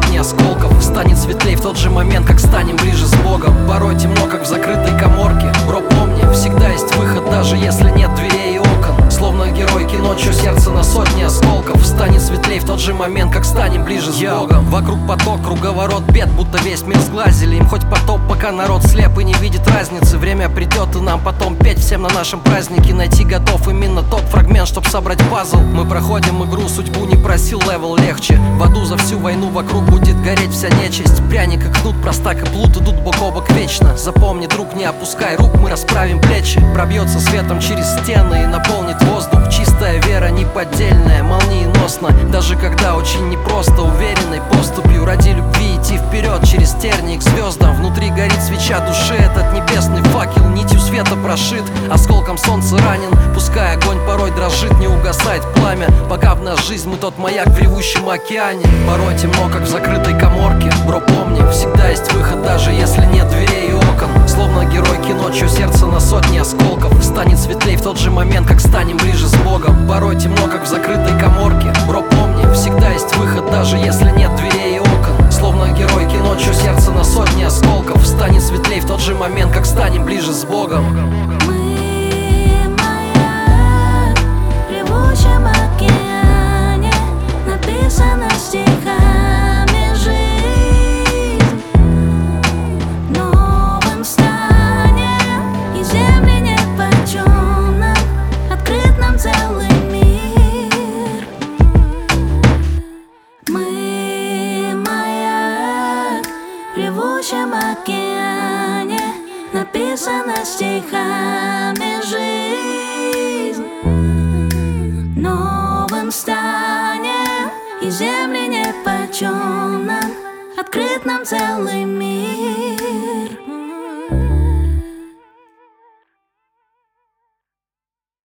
сотни осколков. Станет светлей в тот же момент, как станем ближе с Богом. Порой темно, как в закрытой каморке. Бро, помни, всегда есть выход, даже если нет дверей и окон. Словно герой кино, чье сердце на сотни осколков. Станет светлей в тот же момент, как станем ближе с Богом. Вокруг поток, круговорот бед, будто весь мир сглазили. Им хоть потоп, пока народ слеп и не видит разницы. Время придет, и нам потом петь всем на нашем празднике. Найти готов именно тот фрагмент, чтоб собрать пазл. Мы проходим игру, судьбу не просил, левел легче. В аду за всю войну вокруг будет гореть вся нечисть. Пряник и кнут, простак и плут идут бок о бок вечно. Запомни, друг, не опускай рук, мы расправим плечи. Пробьется светом через стены и наполнит воздух. Чистая вера, неподдельная, молниеносно. Даже когда очень непросто, уверенной поступью ради любви идти вперед через тернии к звездам. Внутри горит свеча души, этот небесный факел нитью света прошит, осколком солнца ранен. Пускай огонь порой дрожит, не угасает пламя, пока в нас жизнь, мы тот маяк в ревущем океане. Порой темно, как в закрытой каморке. Бро, помни, всегда есть выход, даже если нет дверей и окон. Словно герой кино, чье сердце на сотни осколков. Станет светлей в тот же момент, как станем ближе с Богом. Порой темно, как в закрытой каморке. Бро, помни, всегда есть выход, даже если нет дверей и окон. Словно герой кино, чье сердце на сотни осколков. Станет светлей в тот же момент, как станем ближе с Богом. Мы маяк в ревущем океане, написано стихами жизнь. Новым станем, и земли нет почем нам, открыт нам целый мир. Мы маяк в ревущем океане, написано стихами жизнь. Новым станем, и земли нет почем нам, открыт нам целый мир.